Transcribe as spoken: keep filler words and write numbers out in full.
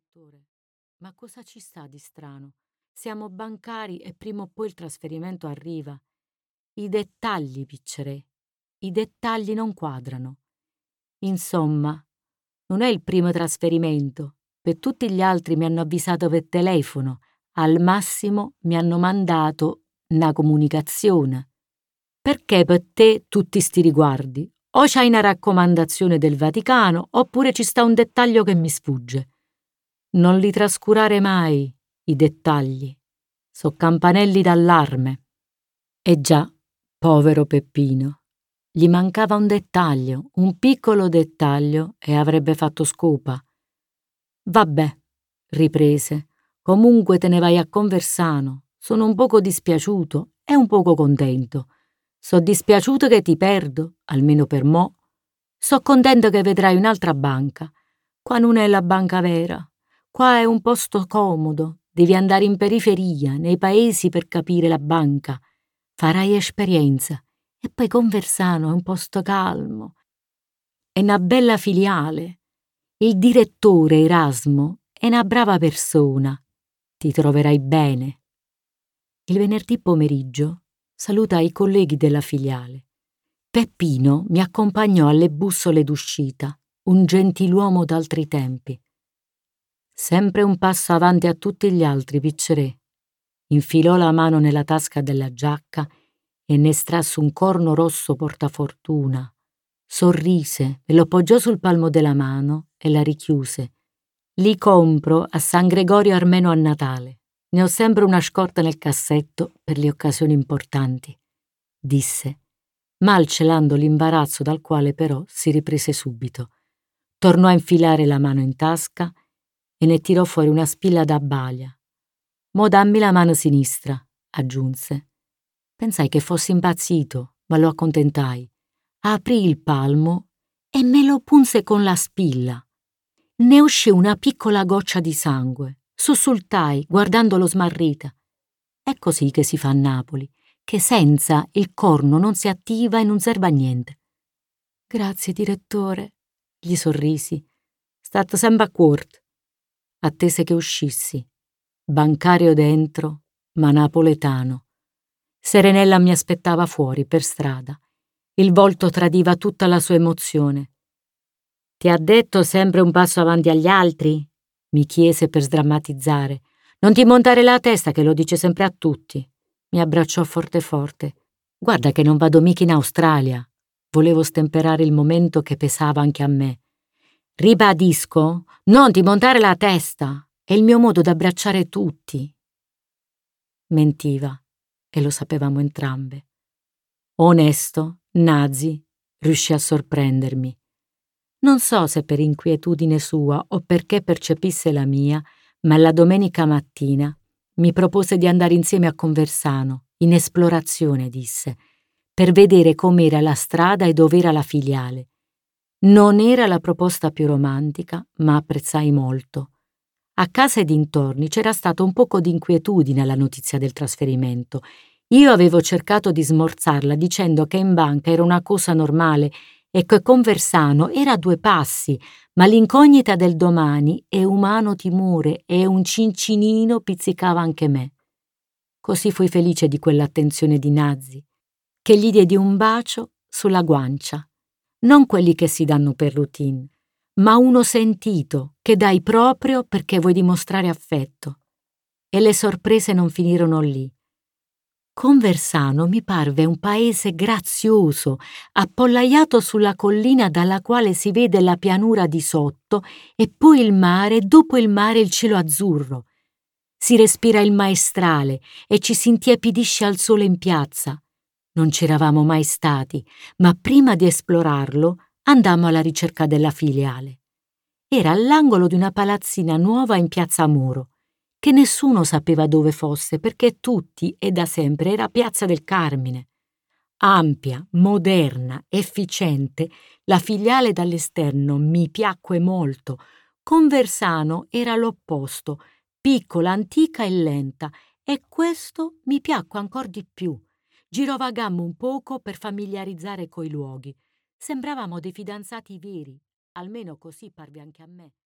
dottore, ma cosa ci sta di strano? Siamo bancari e prima o poi il trasferimento arriva. I dettagli, piccere, i dettagli non quadrano. Insomma, non è il primo trasferimento. Per tutti gli altri mi hanno avvisato per telefono. Al massimo mi hanno mandato una comunicazione. Perché per te tutti sti riguardi? O c'hai una raccomandazione del Vaticano, oppure ci sta un dettaglio che mi sfugge. Non li trascurare mai, i dettagli. So campanelli d'allarme. E già, povero Peppino. Gli mancava un dettaglio, un piccolo dettaglio, e avrebbe fatto scopa. Vabbè, riprese. Comunque te ne vai a Conversano. Sono un poco dispiaciuto e un poco contento. So dispiaciuto che ti perdo, almeno per mo'. So contento che vedrai un'altra banca. Qua non è la banca vera. Qua è un posto comodo. Devi andare in periferia, nei paesi per capire la banca. Farai esperienza. E poi Conversano è un posto calmo. È una bella filiale. Il direttore Erasmo è una brava persona. Ti troverai bene. Il venerdì pomeriggio salutai i colleghi della filiale. Peppino mi accompagnò alle bussole d'uscita, un gentiluomo d'altri tempi. Sempre un passo avanti a tutti gli altri, piccerè. Infilò la mano nella tasca della giacca e ne estrasse un corno rosso portafortuna. Sorrise e lo poggiò sul palmo della mano e la richiuse. Li compro a San Gregorio Armeno a Natale. Ne ho sempre una scorta nel cassetto per le occasioni importanti, disse, mal celando l'imbarazzo dal quale però si riprese subito. Tornò a infilare la mano in tasca e ne tirò fuori una spilla da balia. Mo dammi la mano sinistra, aggiunse. Pensai che fossi impazzito, ma lo accontentai. Aprì il palmo e me lo punse con la spilla. Ne uscì una piccola goccia di sangue. Sussultai, guardandolo smarrita. È così che si fa a Napoli, che senza il corno non si attiva e non serve a niente. Grazie, direttore, gli sorrisi. State sempre a cuort. Attese che uscissi. Bancario dentro, ma napoletano. Serenella mi aspettava fuori, per strada. Il volto tradiva tutta la sua emozione. Ti ha detto sempre un passo avanti agli altri? Mi chiese per sdrammatizzare. Non ti montare la testa che lo dice sempre a tutti. Mi abbracciò forte forte. Guarda che non vado mica in Australia. Volevo stemperare il momento che pesava anche a me. Ribadisco, non ti montare la testa. È il mio modo d'abbracciare tutti. Mentiva, e lo sapevamo entrambe. Onesto, nazi, riuscì a sorprendermi. Non so se per inquietudine sua o perché percepisse la mia, ma la domenica mattina mi propose di andare insieme a Conversano, in esplorazione, disse, per vedere com'era la strada e dov'era la filiale. Non era la proposta più romantica, ma apprezzai molto. A casa e dintorni c'era stato un poco di inquietudine alla notizia del trasferimento. Io avevo cercato di smorzarla dicendo che in banca era una cosa normale e che Conversano era a due passi, ma l'incognita del domani e umano timore e un cincinino pizzicava anche me. Così fui felice di quell'attenzione di Nazzi, che gli diedi un bacio sulla guancia. Non quelli che si danno per routine, ma uno sentito, che dai proprio perché vuoi dimostrare affetto. E le sorprese non finirono lì. Conversano mi parve un paese grazioso, appollaiato sulla collina dalla quale si vede la pianura di sotto e poi il mare e dopo il mare il cielo azzurro. Si respira il maestrale e ci si intiepidisce al sole in piazza. Non c'eravamo mai stati, ma prima di esplorarlo andammo alla ricerca della filiale. Era all'angolo di una palazzina nuova in piazza Moro, che nessuno sapeva dove fosse perché tutti e da sempre era Piazza del Carmine. Ampia, moderna, efficiente, la filiale dall'esterno mi piacque molto. Conversano era l'opposto, piccola, antica e lenta, e questo mi piacque ancor di più. Girovagammo un poco per familiarizzare coi luoghi. Sembravamo dei fidanzati veri, almeno così parve anche a me.